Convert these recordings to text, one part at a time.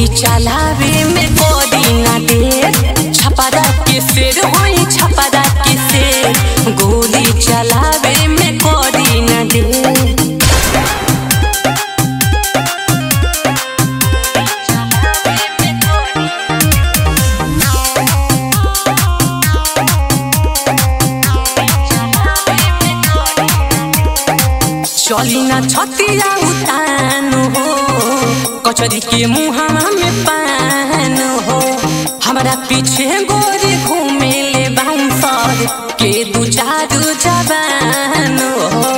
गोली चलावे में गोली ना दे। छपरा के शेर होई छपरा के शेर, गोली चलावे में गोली ना दे। चली ना छतिया उतान हो, कचरी के मुहावा में पान हो। हमारा पीछे गोरी घूमे ले बाउंसर के दू चारू जवान हो।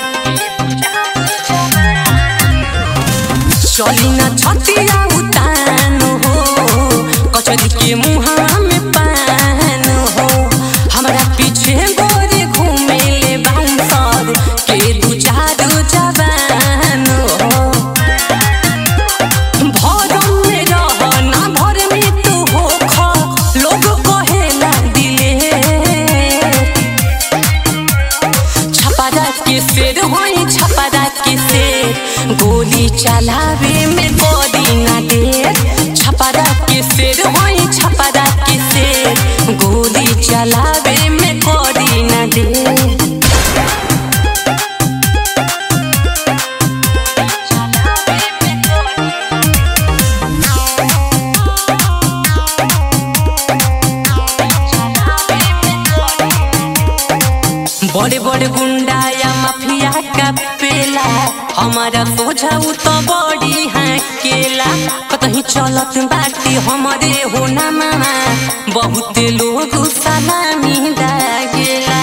चली ना छतिया उतान हो, कचरी के मुहावा में पान हो। हमारा पीछे गोरी घूमे ले बाउंसर के दू चारू जवान हो। भरम में रह ना भर में तू हो खा, लोग कहेला दिले। छपरा के शेर होई छपरा के शेर, गोली चलावे में गोली ना दे। छपरा के शेर होई छपरा के शेर, गोली चलावे में गोली ना दे। बड़े बड़े गुंडा या माफिया का पेला, हमारा सोझाऊ तो बड़ी है केला। कतही चलत बाटी हमारे हो ना मामा, बहुत लोग सलामी दागेला।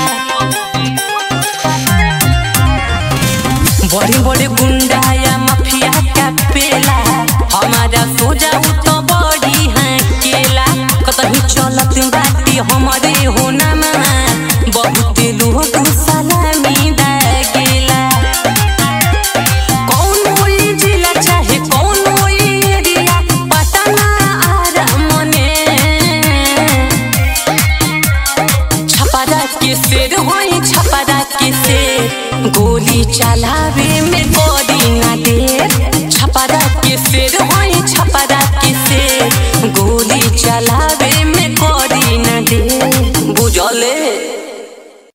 बड़े बड़े गुंडा या माफिया का पेला, हमारा सोझाऊ तो बड़ी है केला। कतही चलत बाटी हमारे हो ना मामा, बहुत लोग सलामी दागेला। कौनो ई जिला चाहे कौनो ई एरिया, पता ना आरा मने। छपरा के शेर होई छपरा के शेर, गोली चलावे में गोली ना दे। छपरा के शेर